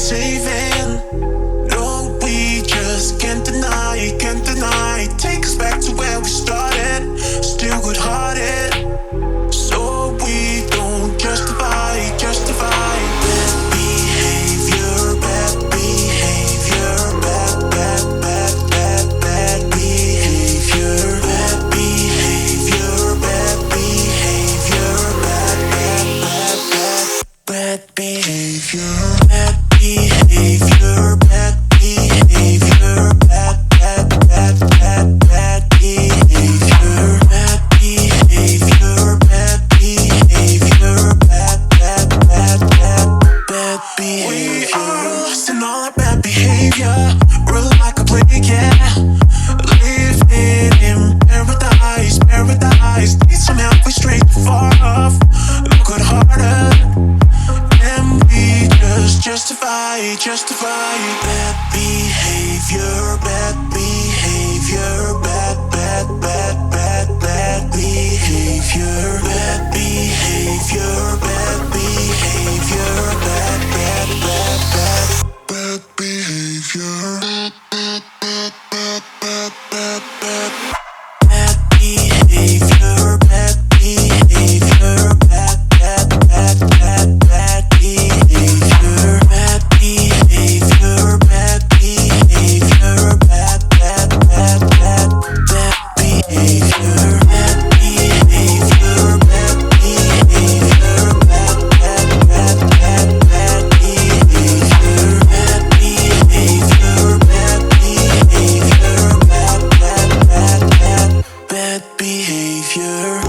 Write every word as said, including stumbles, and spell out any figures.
saving. No, we just can't deny, can't deny. Take us back to where we started, still good-hearted. So we don't justify, justify bad behavior, bad behavior, bad, bad, bad, bad, bad behavior, bad behavior, bad behavior, bad, bad, bad, bad, bad behavior, bad behavior, bad behavior, bad, bad, bad, bad, bad behavior, bad behavior, bad behavior, bad, bad, bad, bad, bad behavior. We are lost in all our bad behavior. We're like a plague, yeah. Living in paradise, paradise. Need some help, we straight too far off. Look good harder. And we just justify, justify bad behavior, bad behavior, bad, bad, bad, bad, bad behavior, bad behavior, bad behavior, bad, bad, bad, bad, bad behavior, bad, bad, bad, bad, bad, bad, bad behavior, bad behavior, bad, bad, bad, bad, bad behavior, bad behavior, bad behavior, bad, bad, bad, bad, bad behavior, bad behavior, bad behavior, bad, bad, bad, bad, bad behavior, bad behavior, bad behavior, bad, bad, bad, bad, bad behavior.